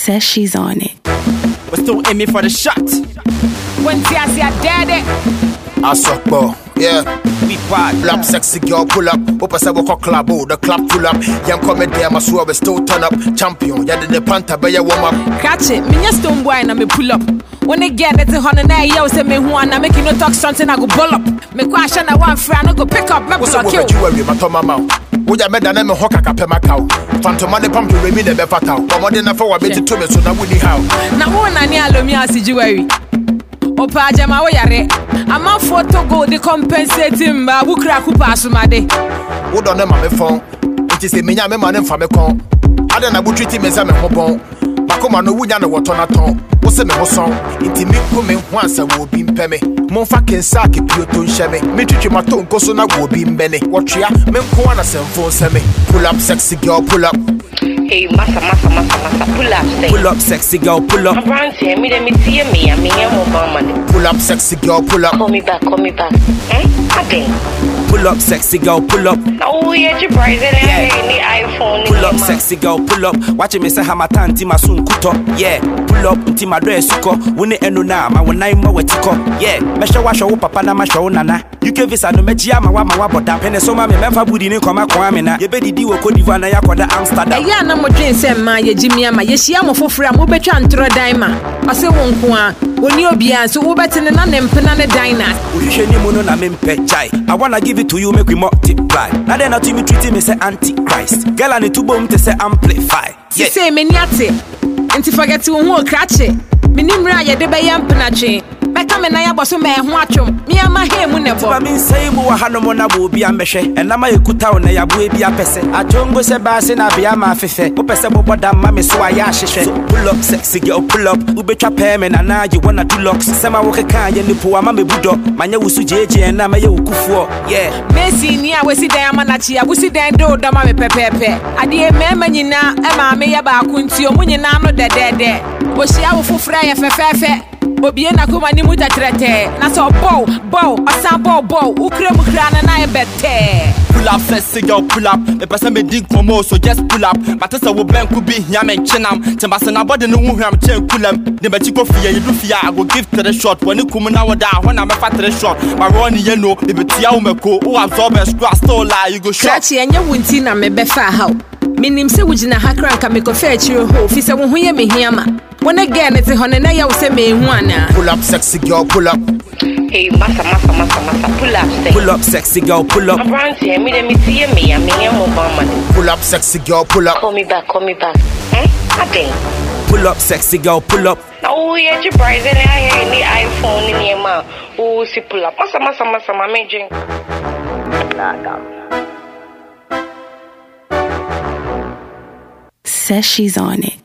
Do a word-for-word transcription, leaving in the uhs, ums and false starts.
Says she's on it. We're still aiming for the shot. When Tiazi are dead, I suck ball, yeah. We bad. Pull up, sexy girl, pull up. Up as I walk a club, oh, the club full up. Young coming there, my swear we still turn up. Champion, yeah, the panther, by your warm up. Catch it, me just don't boy and me pull up. When they get it, the hundred nine years, say me who and I make you no talk something, I go ball up. Me question I want friend, I go pick up, me go kill. What's up with you, my Tom mouth? Would I made a name of Hoka Capemacow? Phantom money pump to remain a befatao. But more than a four bit to me, so now we how. Now, one and ya lo me as jewelry. Opa jama we yare. I'm a photo go the compensating ba who crack who pass my day. What on my phone? It is a mania man from a con. I don't know what treat him as I'm a hobon. Makoma no would know what on a ton. What's a no song? Intimate woman once I will be peme. Mon fucking sack if you don't share me. Me teach my tongue, cause I will be many. Watch ya, men corner send for semi. Pull up, sexy girl, pull up. Hey, massa, massa, massa, massa, pull up, say. Pull up, sexy girl, pull up. I'm around here, me, let me see me, I'm here, mobile money. Pull up, sexy girl, pull up. Call me back, call me back. Eh? Again. Pull up, sexy girl, pull up. Oh, yeah, you price it, yeah. Any iPhone. Pull up, sexy girl, pull up. Watch me say, Hamata, and Tima soon kuto. Yeah. Pull up, Tima dress, suko. Win it, and no, my one nine more tiko. Yeah. Mesha washa, papa, na masha, nana. You can visit no mejia, my wama, wabota. Penesoma, me, memfa, budi, ne, koma, kwamina. Ye bedi di wo kodivana, ya kwada Amsterdam. Yeah, no more drinks, and my Jimmy, my Yeshia, for free, I'm over Chantra Daima. I say, one kwa. When you be so over to the name Penana Dina. I wanna give it to you, make we multiply. Now then, not to me treating me say antichrist. Girl, I need to boom to say amplify. You say meniate, and to forget to who cratch it. Minimra, ya de bayam penache. Become an ayaboso man, watch him. Me and my hair, whenever I mean, say, Mohanamona will be a measure, and I'm a kuta on a yabu be a pesse. I don't go say bass and I be a mafife. Opesabo, but damn, mammy, so I ash. Pull up, sexy girl, pull up. Ubetra payment, and now you wanna do locks. Sama walk a kind and the poor mammy budo. Manya wusu J J and I'm a kufu. Yeah, Messi, near we see Diamanachi, I will see Dan do Damame Pepe. I dear Mamma, Emma, may about Kunti, or Munina, not dead there. Was she our full fry fefe? Obiena kuma ni muta trete. Na so bow, bow, asa bow, bow. Ukre mukra na na ebete. Pull up, sexy girl, pull up. Me person me dig for more, so just pull up. But as I will bank could be here, me chinam. Timbasana body no who am chen pullum. The bachiko fear, you do fear, I will give to the shot. When you come now down, when I'm a fat to the shot. My Ronnie, you know, if it's Yaumeko, who absorb a scratch, so lie, you go shot. Chachi and your wintina me befa how. Minim se wujina hakran ka me ko fetch you ho fi se wo hoye me hiama when again it's hon na ya wo se me hu ana. Pull up, sexy girl, pull up. Hey, massa, massa, massa, massa, pull up, say. Pull up, sexy girl, pull up. I'm around here, me, let me see me, I'm here, mobile money. Pull up, sexy girl, pull up. Call me back, call me back. Eh? Again. Pull up, sexy girl, pull up. Oh, yeah, you price it, I hear any iPhone in your mouth. Oh, see, pull up. Massa, massa, massa, my major. Says she's on it.